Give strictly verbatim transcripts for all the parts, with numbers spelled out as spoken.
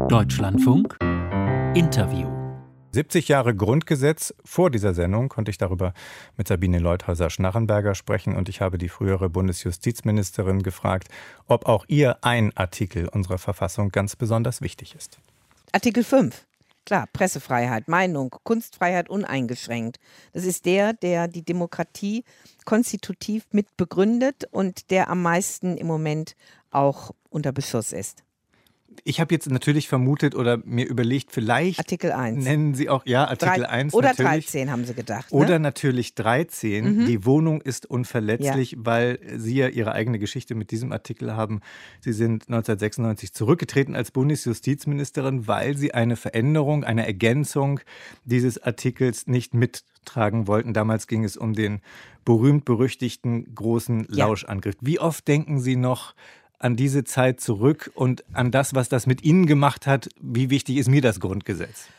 Deutschlandfunk Interview. siebzig Jahre Grundgesetz. Vor dieser Sendung konnte ich darüber mit Sabine Leuthäuser-Schnarrenberger sprechen und ich habe die frühere Bundesjustizministerin gefragt, ob auch ihr ein Artikel unserer Verfassung ganz besonders wichtig ist. Artikel fünf. Klar, Pressefreiheit, Meinung, Kunstfreiheit uneingeschränkt. Das ist der, der die Demokratie konstitutiv mit begründet und der am meisten im Moment auch unter Beschuss ist. Ich habe jetzt natürlich vermutet oder mir überlegt, vielleicht Artikel eins. Nennen Sie auch, ja, Artikel Drei, eins oder natürlich. dreizehn haben Sie gedacht. Ne? Oder natürlich dreizehn. Mhm. Die Wohnung ist unverletzlich, Ja. weil Sie ja Ihre eigene Geschichte mit diesem Artikel haben. Sie sind neunzehnhundertsechsundneunzig zurückgetreten als Bundesjustizministerin, weil Sie eine Veränderung, eine Ergänzung dieses Artikels nicht mittragen wollten. Damals ging es um den berühmt-berüchtigten großen Ja. Lauschangriff. Wie oft denken Sie noch an diese Zeit zurück und an das, was das mit Ihnen gemacht hat? Wie wichtig ist mir das Grundgesetz?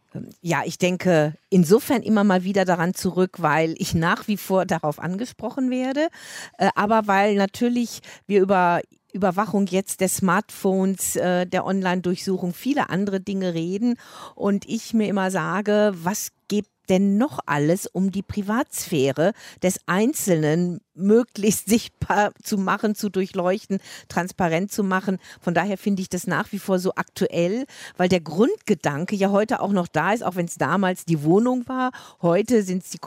Ja, ich denke insofern immer mal wieder daran zurück, weil ich nach wie vor darauf angesprochen werde, äh, aber weil natürlich wir über Überwachung jetzt der Smartphones, äh, der Online-Durchsuchung, viele andere Dinge reden und ich mir immer sage, was gibt denn noch alles, um die Privatsphäre des Einzelnen möglichst sichtbar zu machen, zu durchleuchten, transparent zu machen. Von daher finde ich das nach wie vor so aktuell, weil der Grundgedanke ja heute auch noch da ist, auch wenn es damals die Wohnung war. Heute sind es die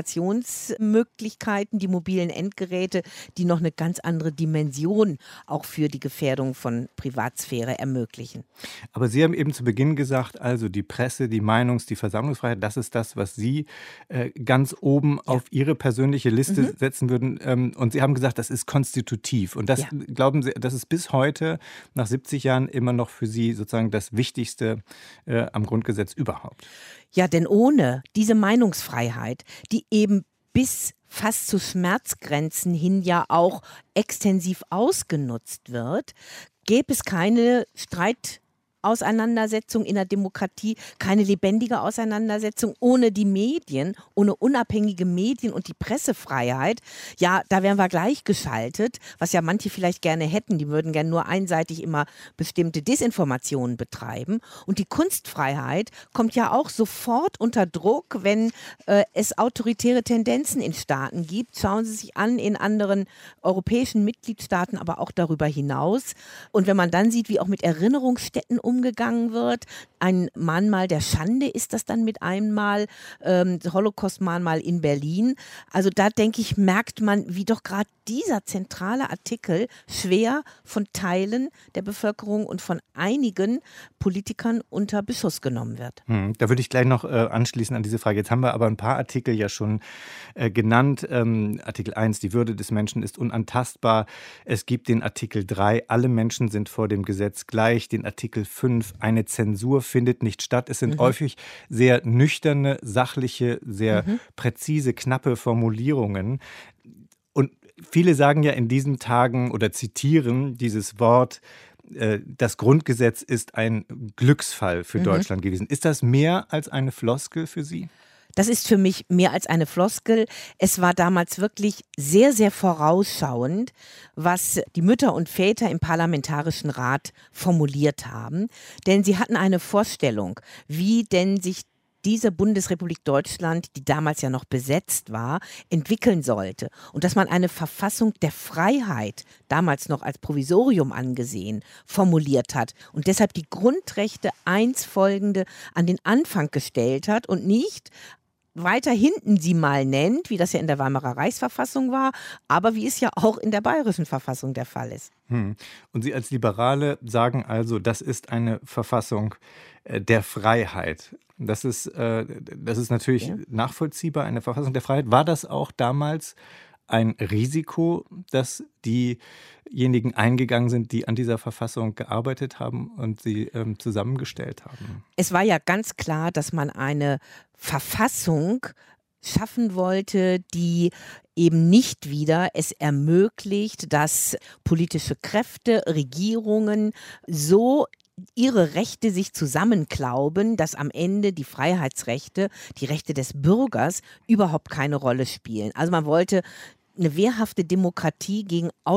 Kommunikationsmöglichkeiten, die mobilen Endgeräte, die noch eine ganz andere Dimension auch für die Gefährdung von Privatsphäre ermöglichen. Aber Sie haben eben zu Beginn gesagt, also die Presse, die Meinungs-, die Versammlungsfreiheit, das ist das, was Sie äh, ganz oben ja. auf Ihre persönliche Liste mhm. setzen würden. Ähm, und Sie haben gesagt, das ist konstitutiv. Und das, ja. glauben Sie, das ist bis heute, nach siebzig Jahren, immer noch für Sie sozusagen das Wichtigste äh, am Grundgesetz überhaupt? Ja, denn ohne diese Meinungsfreiheit, die eben bis fast zu Schmerzgrenzen hin ja auch extensiv ausgenutzt wird, gäbe es keine Streit Auseinandersetzung in der Demokratie, keine lebendige Auseinandersetzung ohne die Medien, ohne unabhängige Medien und die Pressefreiheit. Ja, da wären wir gleichgeschaltet, was ja manche vielleicht gerne hätten. Die würden gerne nur einseitig immer bestimmte Desinformationen betreiben. Und die Kunstfreiheit kommt ja auch sofort unter Druck, wenn äh, es autoritäre Tendenzen in Staaten gibt. Schauen Sie sich an in anderen europäischen Mitgliedstaaten, aber auch darüber hinaus. Und wenn man dann sieht, wie auch mit Erinnerungsstätten umgegangen umgegangen wird. Ein Mahnmal der Schande ist das dann mit einmal, ähm, Holocaust-Mahnmal in Berlin. Also da denke ich, merkt man, wie doch gerade dieser zentrale Artikel schwer von Teilen der Bevölkerung und von einigen Politikern unter Beschuss genommen wird. Hm, da würde ich gleich noch äh, anschließen an diese Frage. Jetzt haben wir aber ein paar Artikel ja schon äh, genannt. Ähm, Artikel eins, die Würde des Menschen ist unantastbar. Es gibt den Artikel drei, alle Menschen sind vor dem Gesetz gleich. Den Artikel fünf, eine Zensur findet nicht statt. Es sind mhm. häufig sehr nüchterne, sachliche, sehr mhm. präzise, knappe Formulierungen. Und viele sagen ja in diesen Tagen oder zitieren dieses Wort, äh, das Grundgesetz ist ein Glücksfall für mhm. Deutschland gewesen. Ist das mehr als eine Floskel für Sie? Das ist für mich mehr als eine Floskel. Es war damals wirklich sehr, sehr vorausschauend, was die Mütter und Väter im Parlamentarischen Rat formuliert haben. Denn sie hatten eine Vorstellung, wie denn sich diese Bundesrepublik Deutschland, die damals ja noch besetzt war, entwickeln sollte. Und dass man eine Verfassung der Freiheit, damals noch als Provisorium angesehen, formuliert hat. Und deshalb die Grundrechte eins folgende an den Anfang gestellt hat und nicht weiter hinten sie mal nennt, wie das ja in der Weimarer Reichsverfassung war, aber wie es ja auch in der Bayerischen Verfassung der Fall ist. Hm. Und Sie als Liberale sagen also, das ist eine Verfassung äh, der Freiheit. Das ist, äh, das ist natürlich ja. nachvollziehbar, eine Verfassung der Freiheit. War das auch damals ein Risiko, dass diejenigen eingegangen sind, die an dieser Verfassung gearbeitet haben und sie ähm, zusammengestellt haben? Es war ja ganz klar, dass man eine Verfassung schaffen wollte, die eben nicht wieder es ermöglicht, dass politische Kräfte, Regierungen so ihre Rechte sich zusammenklauben, dass am Ende die Freiheitsrechte, die Rechte des Bürgers überhaupt keine Rolle spielen. Also man wollte eine wehrhafte Demokratie gegen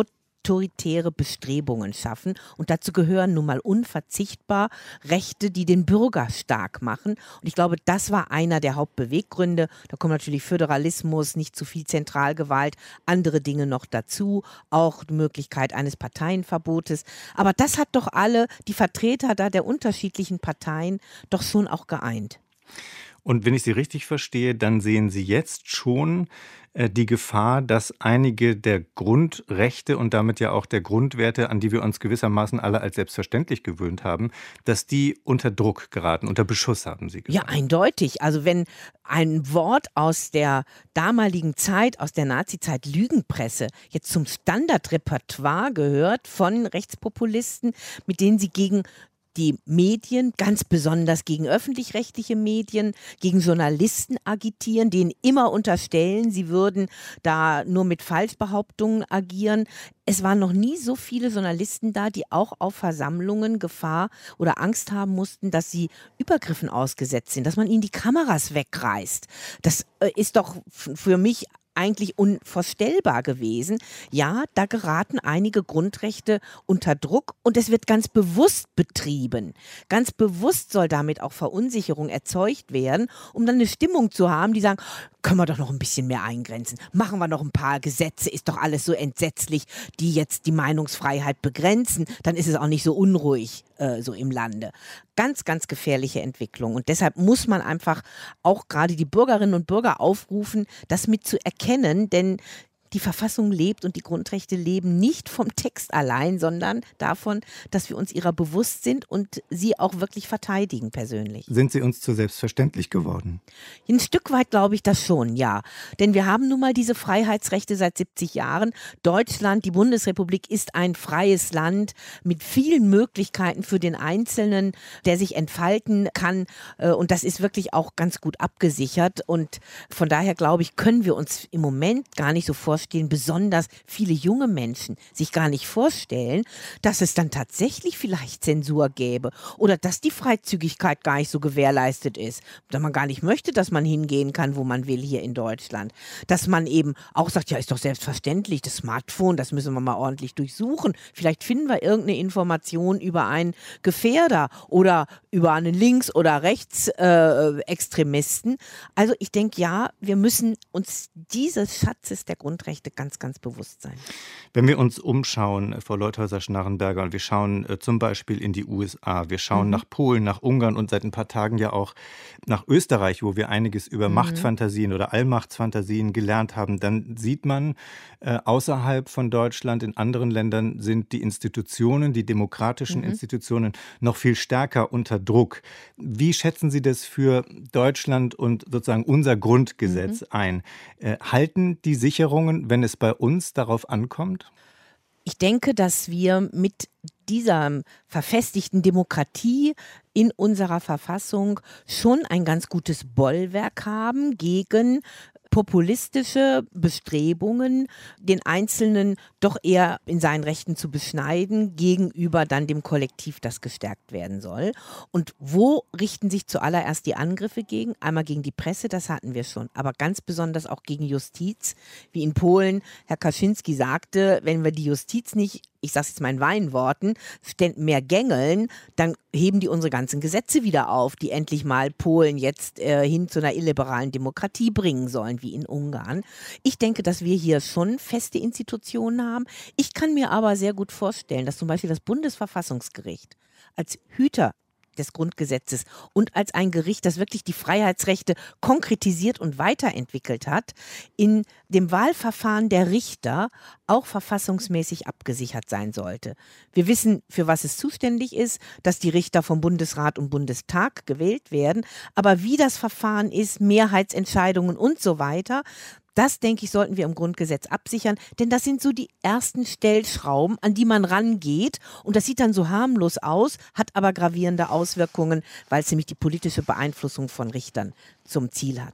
autoritäre Bestrebungen schaffen. Und dazu gehören nun mal unverzichtbar Rechte, die den Bürger stark machen. Und ich glaube, das war einer der Hauptbeweggründe. Da kommt natürlich Föderalismus, nicht zu viel Zentralgewalt, andere Dinge noch dazu, auch die Möglichkeit eines Parteienverbotes. Aber das hat doch alle, die Vertreter da der unterschiedlichen Parteien, doch schon auch geeint. Und wenn ich Sie richtig verstehe, dann sehen Sie jetzt schon äh, die Gefahr, dass einige der Grundrechte und damit ja auch der Grundwerte, an die wir uns gewissermaßen alle als selbstverständlich gewöhnt haben, dass die unter Druck geraten, unter Beschuss, haben Sie gesagt. Ja, eindeutig. Also wenn ein Wort aus der damaligen Zeit, aus der Nazizeit, Lügenpresse, jetzt zum Standardrepertoire gehört von Rechtspopulisten, mit denen sie gegen die Medien, ganz besonders gegen öffentlich-rechtliche Medien, gegen Journalisten agitieren, denen immer unterstellen, sie würden da nur mit Falschbehauptungen agieren. Es waren noch nie so viele Journalisten da, die auch auf Versammlungen Gefahr oder Angst haben mussten, dass sie Übergriffen ausgesetzt sind, dass man ihnen die Kameras wegreißt. Das äh, ist doch f- für mich eigentlich unvorstellbar gewesen. Ja, da geraten einige Grundrechte unter Druck und es wird ganz bewusst betrieben. Ganz bewusst soll damit auch Verunsicherung erzeugt werden, um dann eine Stimmung zu haben, die sagen, können wir doch noch ein bisschen mehr eingrenzen. Machen wir noch ein paar Gesetze, ist doch alles so entsetzlich, die jetzt die Meinungsfreiheit begrenzen. Dann ist es auch nicht so unruhig äh, so im Lande. Ganz, ganz gefährliche Entwicklung. Und deshalb muss man einfach auch gerade die Bürgerinnen und Bürger aufrufen, das mit zu erkennen, denn die Verfassung lebt und die Grundrechte leben nicht vom Text allein, sondern davon, dass wir uns ihrer bewusst sind und sie auch wirklich verteidigen persönlich. Sind sie uns zu selbstverständlich geworden? Ein Stück weit glaube ich das schon, ja. Denn wir haben nun mal diese Freiheitsrechte seit siebzig Jahren. Deutschland, die Bundesrepublik, ist ein freies Land mit vielen Möglichkeiten für den Einzelnen, der sich entfalten kann. Und das ist wirklich auch ganz gut abgesichert. Und von daher glaube ich, können wir uns im Moment gar nicht so vorstellen, besonders viele junge Menschen sich gar nicht vorstellen, dass es dann tatsächlich vielleicht Zensur gäbe oder dass die Freizügigkeit gar nicht so gewährleistet ist, dass man gar nicht möchte, dass man hingehen kann, wo man will hier in Deutschland. Dass man eben auch sagt, ja, ist doch selbstverständlich, das Smartphone, das müssen wir mal ordentlich durchsuchen. Vielleicht finden wir irgendeine Information über einen Gefährder oder über einen Links- oder Rechtsextremisten. Äh, also ich denke, ja, wir müssen uns dieses Schatzes der Grundrechte ganz, ganz bewusst sein. Wenn wir uns umschauen, Frau Leuthäuser-Schnarrenberger, und wir schauen äh, zum Beispiel in die U S A, wir schauen mhm. nach Polen, nach Ungarn und seit ein paar Tagen ja auch nach Österreich, wo wir einiges über mhm. Machtfantasien oder Allmachtsfantasien gelernt haben, dann sieht man, äh, außerhalb von Deutschland, in anderen Ländern sind die Institutionen, die demokratischen mhm. Institutionen noch viel stärker unter Druck. Wie schätzen Sie das für Deutschland und sozusagen unser Grundgesetz mhm. ein? Äh, halten die Sicherungen, wenn es bei uns darauf ankommt? Ich denke, dass wir mit dieser verfestigten Demokratie in unserer Verfassung schon ein ganz gutes Bollwerk haben gegen populistische Bestrebungen, den Einzelnen doch eher in seinen Rechten zu beschneiden, gegenüber dann dem Kollektiv, das gestärkt werden soll. Und wo richten sich zuallererst die Angriffe gegen? Einmal gegen die Presse, das hatten wir schon, aber ganz besonders auch gegen Justiz. Wie in Polen Herr Kaczynski sagte, wenn wir die Justiz nicht, ich sage es jetzt mal in Weinworten, mehr gängeln, dann heben die unsere ganzen Gesetze wieder auf, die endlich mal Polen jetzt äh, hin zu einer illiberalen Demokratie bringen sollen, wie in Ungarn. Ich denke, dass wir hier schon feste Institutionen haben. Ich kann mir aber sehr gut vorstellen, dass zum Beispiel das Bundesverfassungsgericht als Hüter des Grundgesetzes und als ein Gericht, das wirklich die Freiheitsrechte konkretisiert und weiterentwickelt hat, in dem Wahlverfahren der Richter auch verfassungsmäßig abgesichert sein sollte. Wir wissen, für was es zuständig ist, dass die Richter vom Bundesrat und Bundestag gewählt werden, aber wie das Verfahren ist, Mehrheitsentscheidungen und so weiter, das, denke ich, sollten wir im Grundgesetz absichern, denn das sind so die ersten Stellschrauben, an die man rangeht und das sieht dann so harmlos aus, hat aber gravierende Auswirkungen, weil es nämlich die politische Beeinflussung von Richtern zum Ziel hat.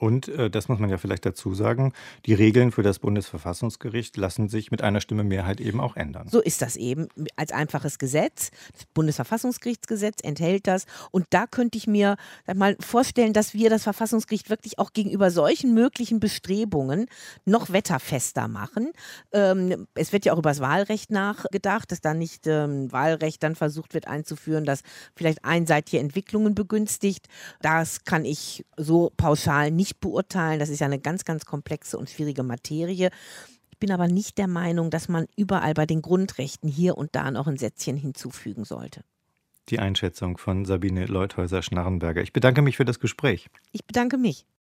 Und äh, das muss man ja vielleicht dazu sagen, die Regeln für das Bundesverfassungsgericht lassen sich mit einer Stimme Mehrheit eben auch ändern. So ist das eben als einfaches Gesetz. Das Bundesverfassungsgerichtsgesetz enthält das. Und da könnte ich mir sag mal vorstellen, dass wir das Verfassungsgericht wirklich auch gegenüber solchen möglichen Bestrebungen noch wetterfester machen. Ähm, es wird ja auch über das Wahlrecht nachgedacht, dass da nicht ähm, Wahlrecht dann versucht wird einzuführen, das vielleicht einseitige Entwicklungen begünstigt. Das kann ich so pauschal nicht beurteilen. Das ist ja eine ganz, ganz komplexe und schwierige Materie. Ich bin aber nicht der Meinung, dass man überall bei den Grundrechten hier und da noch ein Sätzchen hinzufügen sollte. Die Einschätzung von Sabine Leuthäuser-Schnarrenberger. Ich bedanke mich für das Gespräch. Ich bedanke mich.